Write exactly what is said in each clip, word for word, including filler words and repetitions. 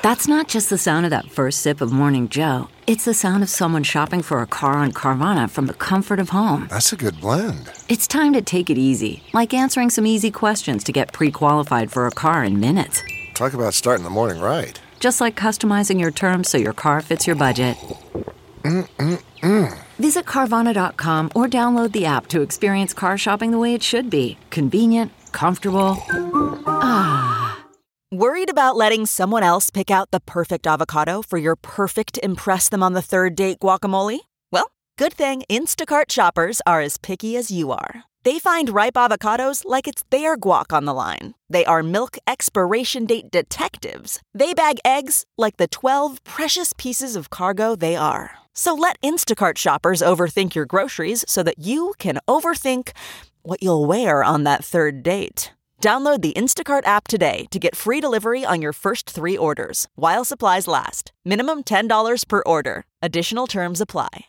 That's not just the sound of that first sip of Morning Joe. It's the sound of someone shopping for a car on Carvana from the comfort of home. That's a good blend. It's time to take it easy, like answering some easy questions to get pre-qualified for a car in minutes. Talk about starting the morning right. Just like customizing your terms so your car fits your budget. Mm-mm-mm. Visit Carvana dot com or download the app to experience car shopping the way it should be. Convenient, comfortable. Ah. Worried about letting someone else pick out the perfect avocado for your perfect impress them on the third date guacamole? Well, good thing Instacart shoppers are as picky as you are. They find ripe avocados like it's their guac on the line. They are milk expiration date detectives. They bag eggs like the twelve precious pieces of cargo they are. So let Instacart shoppers overthink your groceries so that you can overthink what you'll wear on that third date. Download the Instacart app today to get free delivery on your first three orders, while supplies last. Minimum ten dollars per order. Additional terms apply.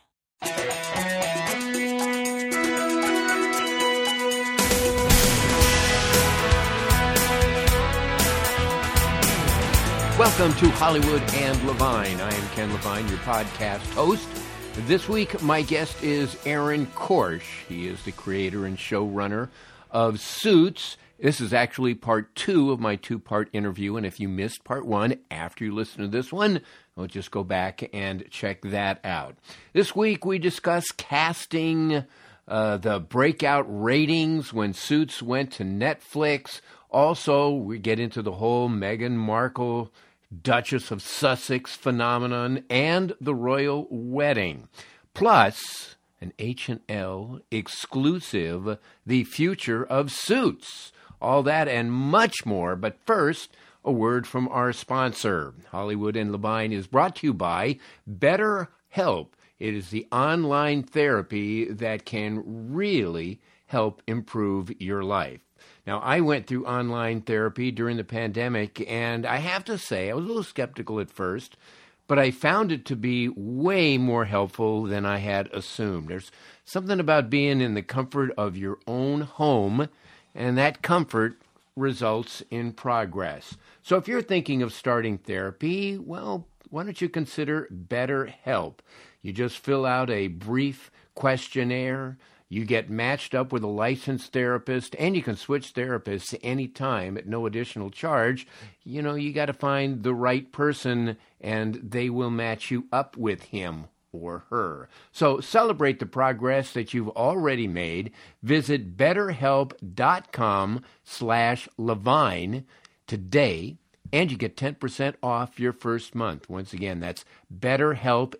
Welcome to Hollywood and Levine. I am Ken Levine, your podcast host. This week, my guest is Aaron Korsh. He is the creator and showrunner of Suits. This is actually part two of my two-part interview, and if you missed part one after you listen to this one, we'll just go back and check that out. This week, we discuss casting, uh, the breakout ratings when Suits went to Netflix. Also, we get into the whole Meghan Markle, Duchess of Sussex phenomenon, and the royal wedding. Plus, an H and L exclusive, The Future of Suits. All that and much more. But first, a word from our sponsor. Hollywood and Levine is brought to you by BetterHelp. It is the online therapy that can really help improve your life. Now, I went through online therapy during the pandemic, and I have to say, I was a little skeptical at first, but I found it to be way more helpful than I had assumed. There's something about being in the comfort of your own home, and that comfort results in progress. So if you're thinking of starting therapy, well, why don't you consider BetterHelp? You just fill out a brief questionnaire, you get matched up with a licensed therapist, and you can switch therapists anytime at no additional charge. You know, you got to find the right person, and they will match you up with him or her. So celebrate the progress that you've already made. Visit betterhelp.com slash Levine today, and you get ten percent off your first month. Once again, that's betterhelp,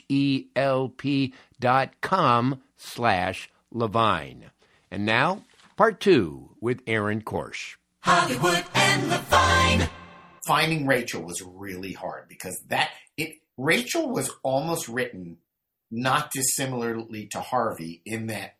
H-E-L-P dot com slash Levine. And now, part two with Aaron Korsh. Hollywood and Levine. Finding Rachel was really hard because that it Rachel was almost written not dissimilarly to Harvey in that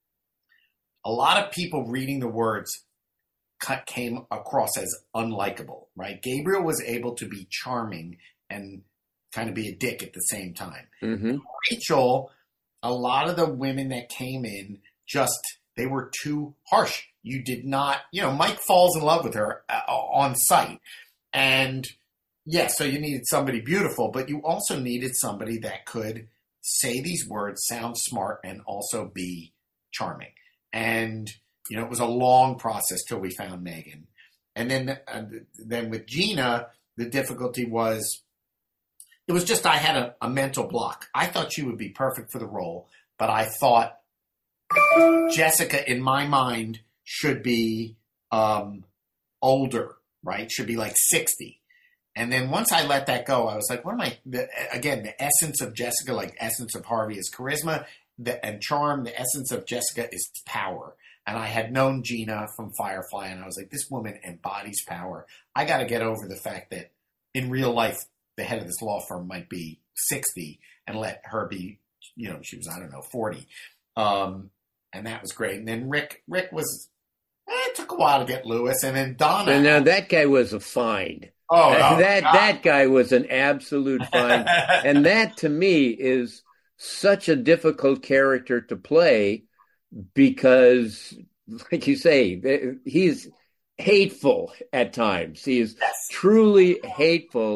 a lot of people reading the words cut, came across as unlikable, right? Gabriel was able to be charming and kind of be a dick at the same time. Mm-hmm. Rachel, a lot of the women that came in just, they were too harsh. You did not, you know, Mike falls in love with her uh, on sight. And yes, so you needed somebody beautiful, but you also needed somebody that could say these words, sound smart, and also be charming. And, you know, it was a long process till we found Megan. And then, uh, then with Gina, the difficulty was, it was just I had a, a mental block. I thought she would be perfect for the role, but I thought Jessica, in my mind, should be um, older, right? Should be like sixty. And then once I let that go, I was like, what am I, the, again, the essence of Jessica, like essence of Harvey is charisma the, and charm. The essence of Jessica is power. And I had known Gina from Firefly, and I was like, this woman embodies power. I got to get over the fact that in real life, the head of this law firm might be sixty and let her be, you know, she was, I don't know, forty. Um, and that was great. And then Rick, Rick was, eh, it took a while to get Lewis. And then Donna. And now that guy was a find. Oh, that, oh, that, God. that guy was an absolute find. And that, to me, is such a difficult character to play because, like you say, he's hateful at times. He is Yes. truly hateful,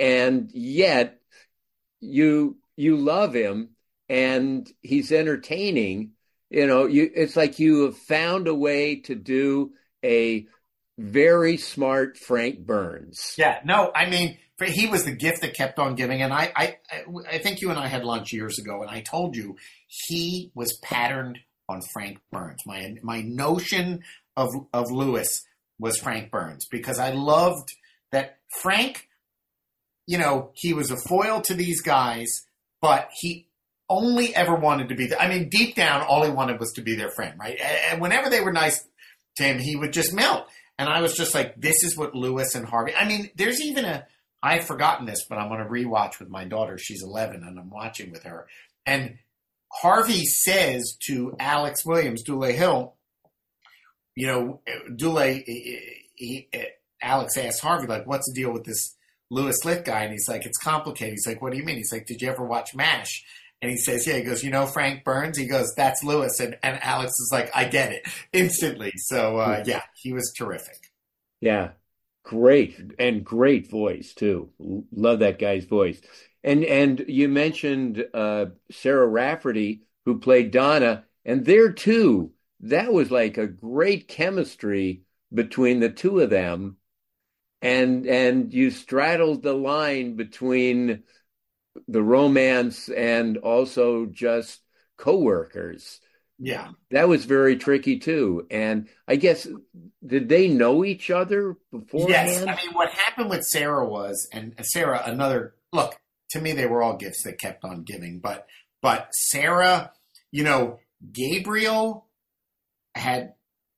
and yet you you love him and he's entertaining. You know, you it's like you have found a way to do a very smart Frank Burns. Yeah, no, I mean, for, he was the gift that kept on giving. And I, I, I think you and I had lunch years ago, and I told you he was patterned on Frank Burns. My my notion of of Lewis was Frank Burns, because I loved that Frank, you know, he was a foil to these guys, but he only ever wanted to be the, I mean, deep down, all he wanted was to be their friend, right? And whenever they were nice to him, he would just melt. And I was just like, this is what Lewis and Harvey, I mean, there's even a, I've forgotten this, but I'm going to rewatch with my daughter. She's eleven and I'm watching with her. And Harvey says to Alex Williams, Dule Hill, you know, Dule, he, he, Alex asks Harvey, like, what's the deal with this Louis Litt guy? And he's like, it's complicated. He's like, what do you mean? He's like, did you ever watch MASH? And he says, yeah. He goes, you know Frank Burns? He goes, that's Lewis. And, and Alex is like, I get it instantly. So, uh, yeah, he was terrific. Yeah, great. And great voice, too. Love that guy's voice. And and you mentioned uh, Sarah Rafferty, who played Donna. And there, too, that was like a great chemistry between the two of them. And and you straddled the line between the romance and also just coworkers. Yeah. That was very tricky too. And I guess, did they know each other beforehand? Yes. I mean, what happened with Sarah was, and Sarah, another, look, to me, they were all gifts that kept on giving, but, but Sarah, you know, Gabriel had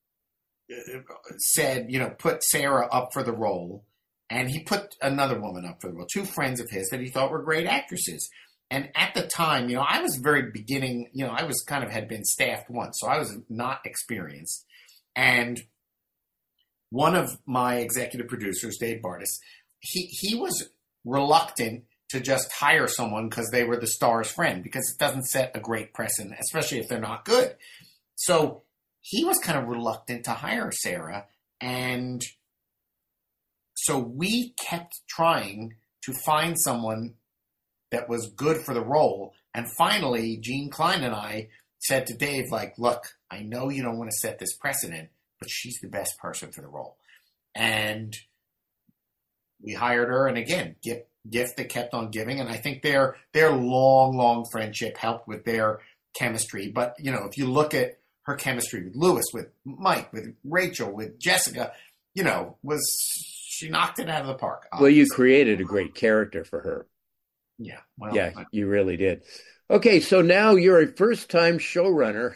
said, you know, put Sarah up for the role. And he put another woman up for the role, two friends of his that he thought were great actresses. And at the time, you know, I was very beginning, you know, I was kind of had been staffed once, so I was not experienced. And one of my executive producers, Dave Bardis, he, he was reluctant to just hire someone because they were the star's friend, because it doesn't set a great precedent, especially if they're not good. So he was kind of reluctant to hire Sarah, and so we kept trying to find someone that was good for the role. And finally, Gene Klein and I said to Dave, like, look, I know you don't want to set this precedent, but she's the best person for the role. And we hired her. And again, gift, gift that kept on giving. And I think their their long, long friendship helped with their chemistry. But, you know, if you look at her chemistry with Lewis, with Mike, with Rachel, with Jessica, you know, was... she knocked it out of the park. Obviously. Well, you created a great character for her. Yeah. Well, yeah, I, you really did. Okay, so now you're a first-time showrunner,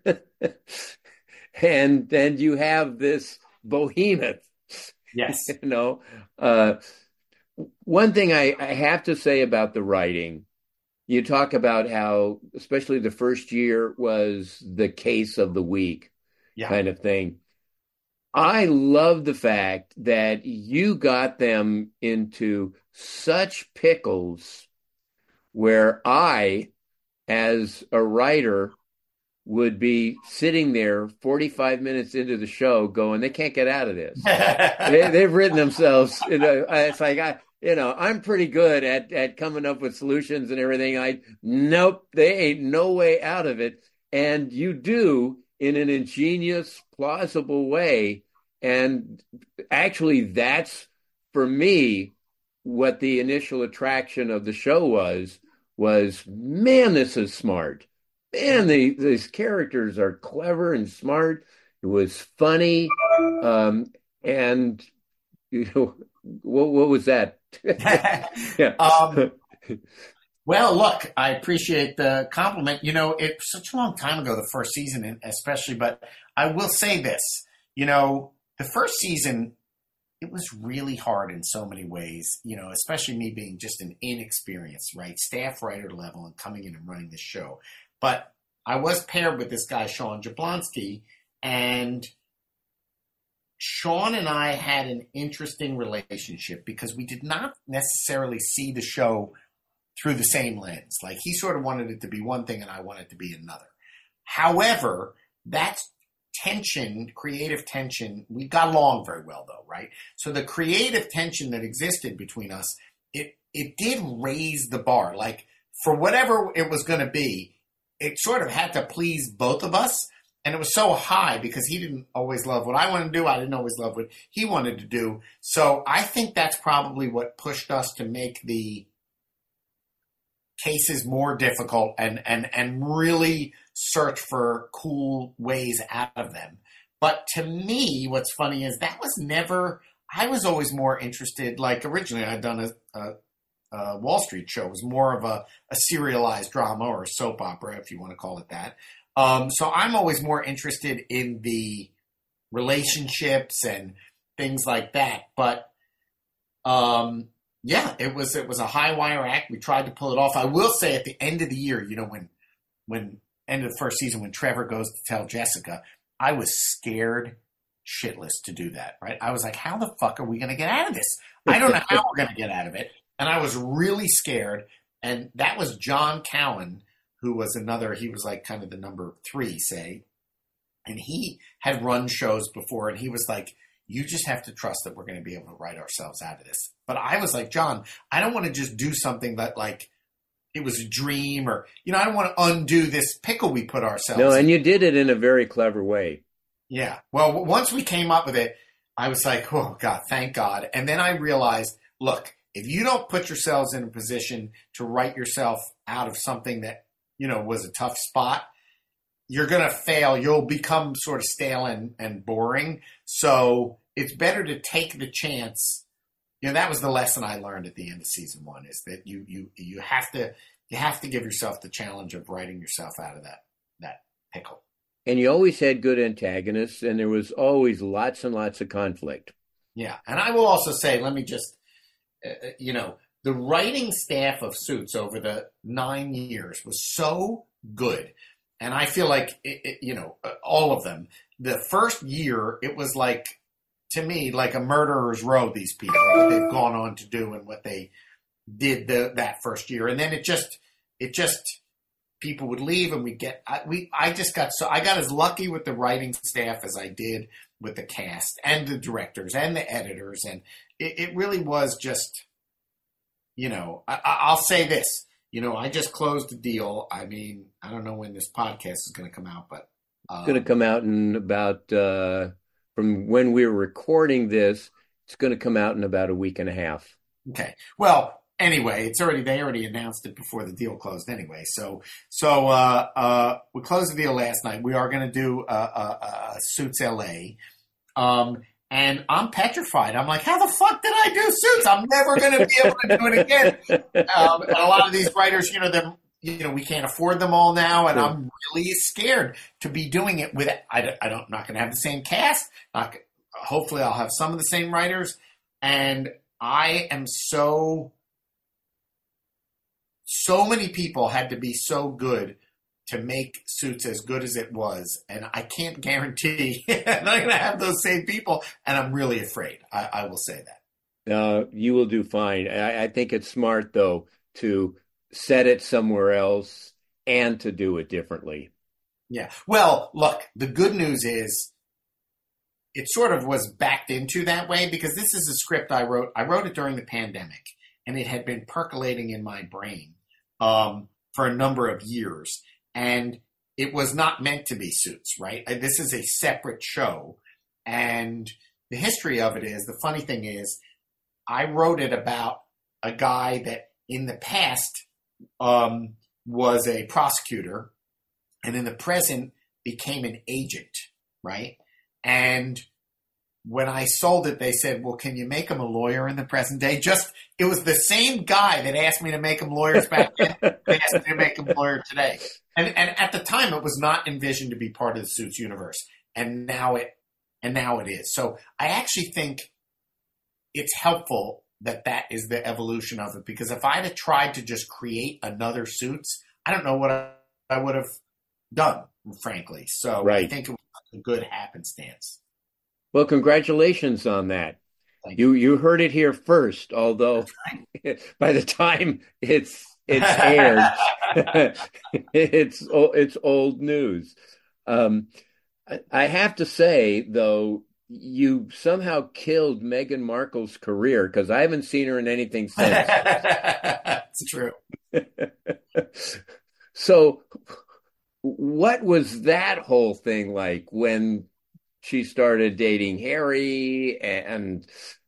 and then you have this behemoth. Yes. You know, uh, one thing I, I have to say about the writing, you talk about how, especially the first year, was the case of the week, yeah. kind of thing. I love the fact that you got them into such pickles where I, as a writer, would be sitting there forty-five minutes into the show going, they can't get out of this. they, they've written themselves. You know, it's like, I, you know, I'm pretty good at, at coming up with solutions and everything. I, nope, they ain't no way out of it. And you do, in an ingenious, plausible way. And actually, that's, for me, what the initial attraction of the show was, was, man, this is smart. Man, the, these characters are clever and smart. It was funny. Um, and, you know, what, what was that? yeah. um, Well, look, I appreciate the compliment. You know, it's such a long time ago, the first season especially, but I will say this. You know, the first season, it was really hard in so many ways, you know, especially me being just an inexperienced, right, staff writer level and coming in and running the show. But I was paired with this guy, Sean Jablonski, and Sean and I had an interesting relationship because we did not necessarily see the show through the same lens. Like, he sort of wanted it to be one thing and I wanted it to be another. However, that's tension, creative tension, we got along very well though, right? So the creative tension that existed between us, it it did raise the bar. Like, for whatever it was going to be, it sort of had to please both of us. And it was so high because he didn't always love what I wanted to do. I didn't always love what he wanted to do. So I think that's probably what pushed us to make the cases more difficult and, and, and really search for cool ways out of them. But to me, what's funny is that was never, I was always more interested, like originally I'd done a, a, a Wall Street show. It was more of a, a serialized drama or a soap opera, if you want to call it that. Um, so I'm always more interested in the relationships and things like that. But um, yeah, it was it was a high wire act. We tried to pull it off. I will say at the end of the year, you know, when when end of the first season, when Trevor goes to tell Jessica, I was scared shitless to do that, right? I was like, how the fuck are we going to get out of this? I don't know how we're going to get out of it. And I was really scared. And that was John Cowan, who was another, he was like kind of the number three, say. And he had run shows before, and he was like, you just have to trust that we're going to be able to write ourselves out of this. But I was like, John, I don't want to just do something that like it was a dream or, you know, I don't want to undo this pickle we put ourselves No, in. and you did it in a very clever way. Yeah. Well, once we came up with it, I was like, oh, God, thank God. And then I realized, look, if you don't put yourselves in a position to write yourself out of something that, you know, was a tough spot, you're going to fail. You'll become sort of stale and, and boring. So it's better to take the chance. You know, that was the lesson I learned at the end of season one, is that you you you have to you have to give yourself the challenge of writing yourself out of that that pickle. And you always had good antagonists, and there was always lots and lots of conflict. Yeah, and I will also say, let me just, uh, you know, the writing staff of Suits over the nine years was so good. And I feel like, it, it, you know, all of them, the first year, it was like, to me, like a murderer's row, these people, what they've gone on to do and what they did the, that first year. And then it just, it just, people would leave and we get, I, we, I just got so, I got as lucky with the writing staff as I did with the cast and the directors and the editors. And it, it really was just, you know, I, I'll say this. You know, I just closed the deal. I mean, I don't know when this podcast is going to come out, but um, it's going to come out in about, uh, from when we're recording this, it's going to come out in about a week and a half. Okay. Well, anyway, it's already, they already announced it before the deal closed anyway. So, so, uh, uh, we closed the deal last night. We are going to do, uh, uh, uh, Suits L A. Um, And I'm petrified. I'm like, how the fuck did I do Suits? I'm never going to be able to do it again. Um, and a lot of these writers, you know, they're, you know, we can't afford them all now, and I'm really scared to be doing it with. I don't. I don't I'm not going to have the same cast. Not, hopefully, I'll have some of the same writers, and I am so. So many people had to be so good to make Suits as good as it was. And I can't guarantee I'm not going to have those same people. And I'm really afraid. I, I will say that. Uh, you will do fine. I, I think it's smart, though, to set it somewhere else and to do it differently. Yeah. Well, look, the good news is it sort of was backed into that way because this is a script I wrote. I wrote it during the pandemic, and it had been percolating in my brain um, for a number of years. And it was not meant to be Suits, right? This is a separate show. And the history of it is, the funny thing is, I wrote it about a guy that in the past um, was a prosecutor and in the present became an agent, right? And when I sold it, they said, well, can you make him a lawyer in the present day? Just, it was the same guy that asked me to make him lawyers back then. They asked me to make him a lawyer today. And, and at the time, it was not envisioned to be part of the Suits universe. And now it, and now it is. So I actually think it's helpful that that is the evolution of it. Because if I'd have tried to just create another Suits, I don't know what I, I would have done, frankly. So right. I think it was a good happenstance. Well, congratulations on that. Thank you. You you heard it here first, although by the time it's it's aired, it's it's old news. Um, I, I have to say, though, you somehow killed Meghan Markle's career because I haven't seen her in anything since. It's true. So what was that whole thing like when she started dating Harry and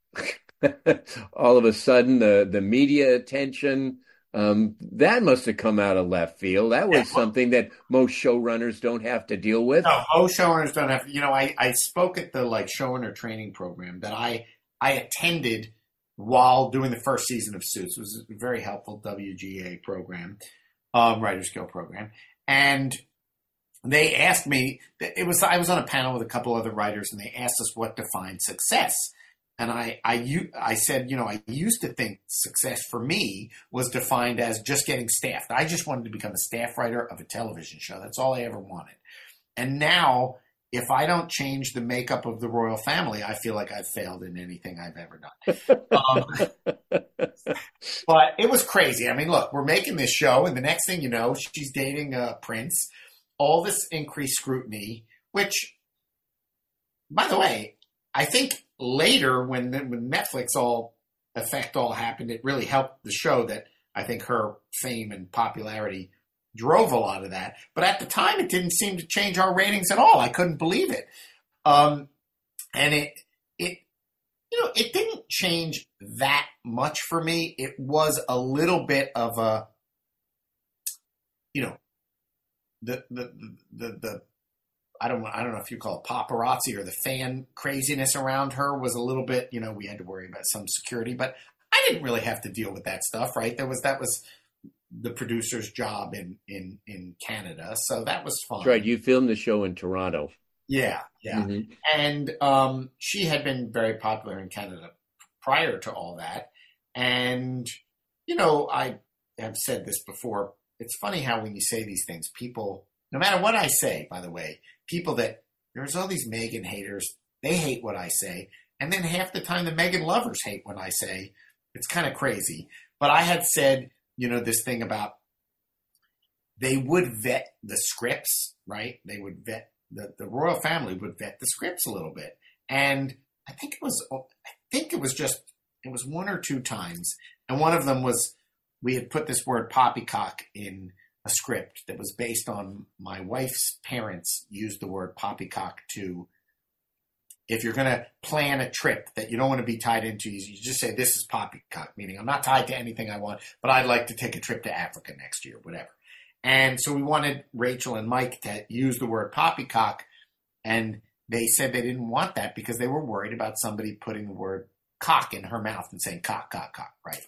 all of a sudden the, the media attention? Um, that must have come out of left field. That was yeah. something that most showrunners don't have to deal with. No, most showrunners don't have. You know, I, I spoke at the like showrunner training program that I I attended while doing the first season of Suits. It was a very helpful W G A program, um, Writers Guild program, and they asked me. It was I was on a panel with a couple other writers, and they asked us what defined success. And I, I, I said, you know, I used to think success for me was defined as just getting staffed. I just wanted to become a staff writer of a television show. That's all I ever wanted. And now, if I don't change the makeup of the royal family, I feel like I've failed in anything I've ever done. um, but it was crazy. I mean, look, we're making this show, and the next thing you know, she's dating a prince. All this increased scrutiny, which, by the way, I think later, when when Netflix all effect all happened, it really helped the show that I think her fame and popularity drove a lot of that. But at the time, it didn't seem to change our ratings at all. I couldn't believe it, um, and it it you know it didn't change that much for me. It was a little bit of a you know the the the the. the I don't I don't know if you call it paparazzi or the fan craziness around her was a little bit, you know, we had to worry about some security, but I didn't really have to deal with that stuff, right? There was that was the producer's job in in, in Canada, so that was fun. That's right. You filmed the show in Toronto. Yeah, yeah. Mm-hmm. And um, she had been very popular in Canada prior to all that. And, you know, I have said this before. It's funny how when you say these things, people, no matter what I say, by the way, people that, there's all these Meghan haters, they hate what I say. And then half the time the Meghan lovers hate what I say. It's kind of crazy. But I had said, you know, this thing about they would vet the scripts, right? They would vet, the, the royal family would vet the scripts a little bit. And I think it was, I think it was just, it was one or two times. And one of them was, we had put this word poppycock in a script that was based on my wife's parents used the word poppycock to, if you're going to plan a trip that you don't want to be tied into, you just say, this is poppycock, meaning I'm not tied to anything I want, but I'd like to take a trip to Africa next year, whatever. And so we wanted Rachel and Mike to use the word poppycock, and they said they didn't want that because they were worried about somebody putting the word cock in her mouth and saying cock, cock, cock, right?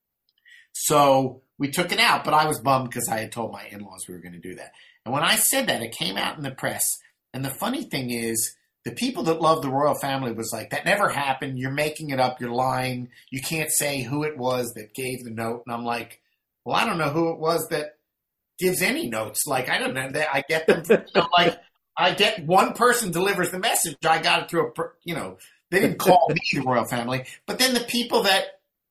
So we took it out, but I was bummed because I had told my in-laws we were going to do that. And when I said that, it came out in the press. And the funny thing is, the people that love the royal family was like, that never happened. You're making it up. You're lying. You can't say who it was that gave the note. And I'm like, well, I don't know who it was that gives any notes. Like, I don't know. I get them, from, you know, like, I get one person delivers the message. I got it through a, you know, they didn't call me the royal family. But then the people that,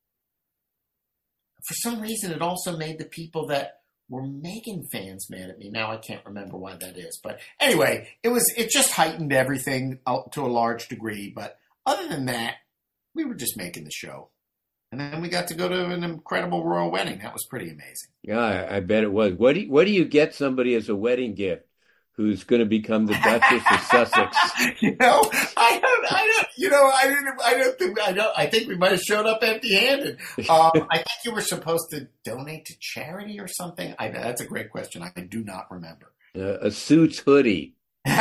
for some reason, it also made the people that were Meghan fans mad at me. Now I can't remember why that is. But anyway, it was it just heightened everything to a large degree. But other than that, we were just making the show. And then we got to go to an incredible royal wedding. That was pretty amazing. Yeah, I bet it was. What do you, what do you get somebody as a wedding gift who's going to become the Duchess of Sussex? You know, I don't, I don't, you know, I didn't, I don't think, I don't, I think we might have showed up empty-handed. Um, I think you were supposed to donate to charity or something. I, that's a great question. I do not remember. Uh, a Suits hoodie.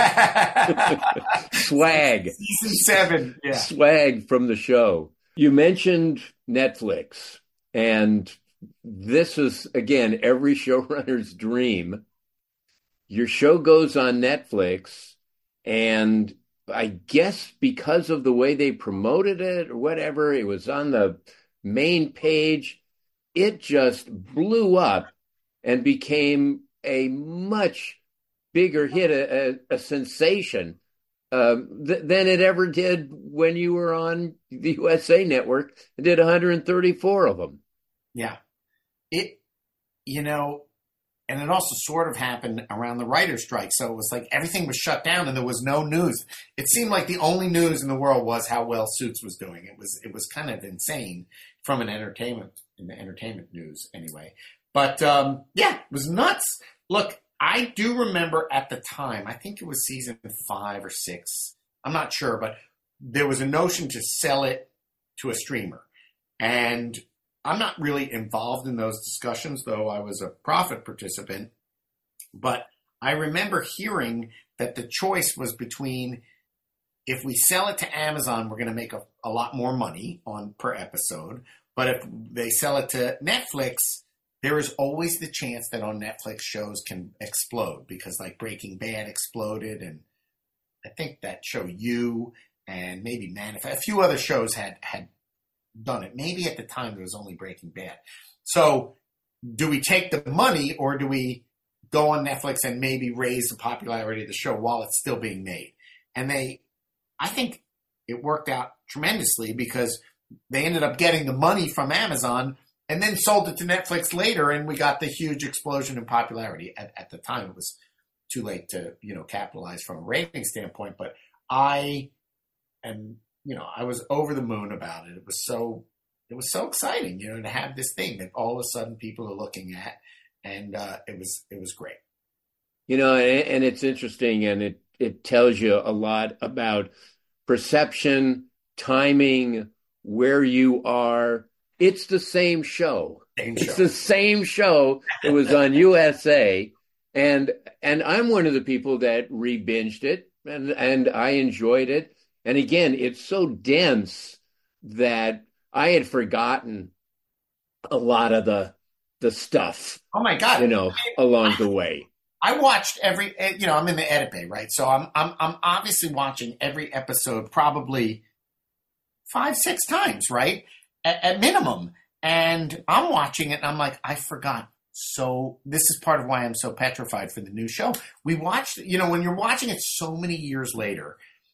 Swag. Season seven. Yeah. Swag from the show. You mentioned Netflix, and this is, again, every showrunner's dream. Your show goes on Netflix, and I guess because of the way they promoted it or whatever, it was on the main page. It just blew up and became a much bigger hit, a, a, a sensation um, th- than it ever did when you were on the U S A Network and did one hundred thirty-four of them. Yeah. It, you know, and it also sort of happened around the writer's strike. So it was like everything was shut down and there was no news. It seemed like the only news in the world was how well Suits was doing. It was it was kind of insane from an entertainment in the entertainment news anyway. But um, yeah, it was nuts. Look, I do remember at the time, I think it was season five or six. I'm not sure, but there was a notion to sell it to a streamer. And I'm not really involved in those discussions, though I was a profit participant. But I remember hearing that the choice was between, if we sell it to Amazon, we're going to make a, a lot more money on per episode. But if they sell it to Netflix, there is always the chance that on Netflix shows can explode, because like Breaking Bad exploded, and I think that show You and maybe Manifest, a few other shows had had done it. Maybe at the time there was only Breaking Bad. So do we take the money, or do we go on Netflix and maybe raise the popularity of the show while it's still being made? And they, I think it worked out tremendously, because they ended up getting the money from Amazon and then sold it to Netflix later, and we got the huge explosion in popularity. At, at the time, it was too late to, you know, capitalize from a rating standpoint, but I am, you know, I was over the moon about it. It was so, it was so exciting, you know, to have this thing that all of a sudden people are looking at, and uh, it was, it was great. You know, and, and it's interesting, and it, it tells you a lot about perception, timing, where you are. It's the same show. Same it's show. the same show. It was on U S A. And and I'm one of the people that re-binged it, and, and I enjoyed it. And again, it's so dense that I had forgotten a lot of the the stuff. Oh my God. You know, along the way. I watched every, you know, I'm in the edit bay, right? So I'm I'm I'm obviously watching every episode probably five, six times, right? At, at minimum. And I'm watching it and I'm like, I forgot. So this is part of why I'm so petrified for the new show. We watched, you know, when you're watching it so many years later,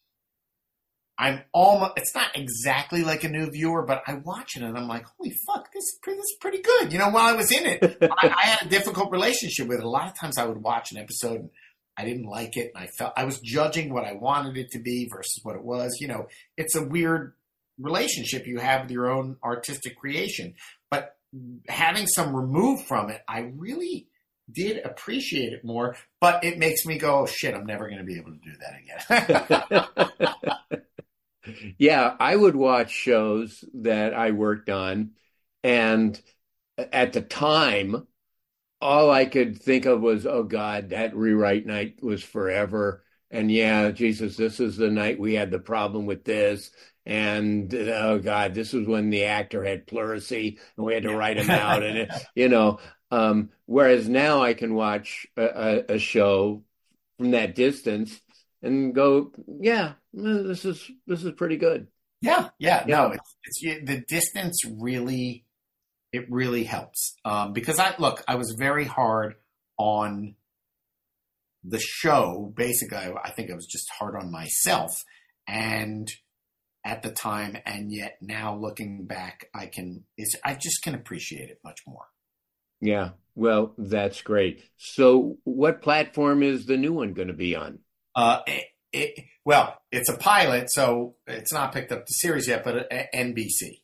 I'm almost, it's not exactly like a new viewer, but I watch it and I'm like, holy fuck, this is pretty, this is pretty good. You know, while I was in it, I, I had a difficult relationship with it. A lot of times I would watch an episode and I didn't like it, and I felt I was judging what I wanted it to be versus what it was. You know, it's a weird relationship you have with your own artistic creation. But having some remove from it, I really did appreciate it more. But it makes me go, oh, shit, I'm never going to be able to do that again. Yeah, I would watch shows that I worked on, and at the time, all I could think of was, oh, God, that rewrite night was forever. And yeah, Jesus, this is the night we had the problem with this. And, oh, God, this was when the actor had pleurisy and we had to write him out. And, it, you know, um, whereas now I can watch a, a, a show from that distance and go, yeah, this is this is pretty good. Yeah, yeah. No, it's, it's the distance really, it really helps. Um, because I, look, I was very hard on the show. Basically, I, I think I was just hard on myself. And at the time, and yet now looking back, I can, it's, I just can appreciate it much more. Yeah, well, that's great. So what platform is the new one going to be on? Uh, it, it, well, it's a pilot, so it's not picked up the series yet, but uh, N B C.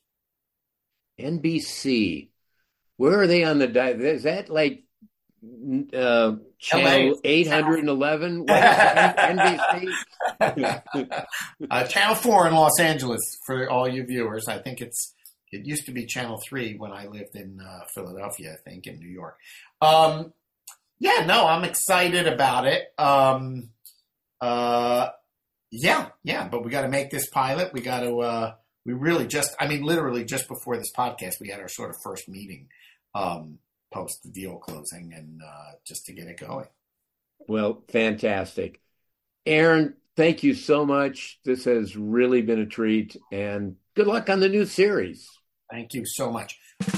N B C. Where are they on the, di- is that like uh, channel eight hundred eleven? What is it? N B C? uh, Channel four in Los Angeles for all you viewers. I think it's, it used to be Channel three when I lived in uh, Philadelphia, I think, in New York. Um, yeah, no, I'm excited about it. Um, uh, yeah, yeah, but we got to make this pilot. We got to, uh, we really just, I mean, literally just before this podcast, we had our sort of first meeting um, post the deal closing, and uh, just to get it going. Well, fantastic. Aaron, thank you so much. This has really been a treat, and good luck on the new series. Thank you so much.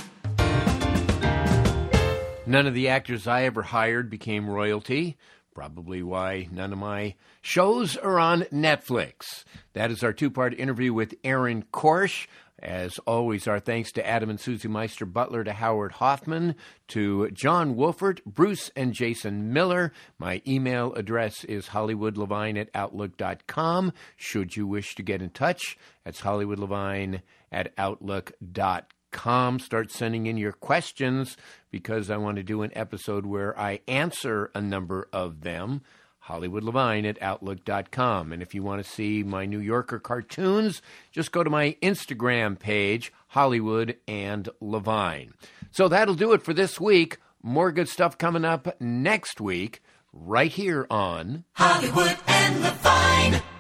None of the actors I ever hired became royalty. Probably why none of my shows are on Netflix. That is our two-part interview with Aaron Korsh As always, our thanks to Adam and Susie Meister Butler, to Howard Hoffman, to John Wolfert, Bruce and Jason Miller. My email address is hollywoodlevine at outlook dot com. Should you wish to get in touch, that's hollywoodlevine at outlook dot com. Start sending in your questions, because I want to do an episode where I answer a number of them. hollywoodlevine at outlook dot com. And if you want to see my New Yorker cartoons, just go to my Instagram page, Hollywood and Levine. So that'll do it for this week. More good stuff coming up next week, right here on Hollywood and Levine.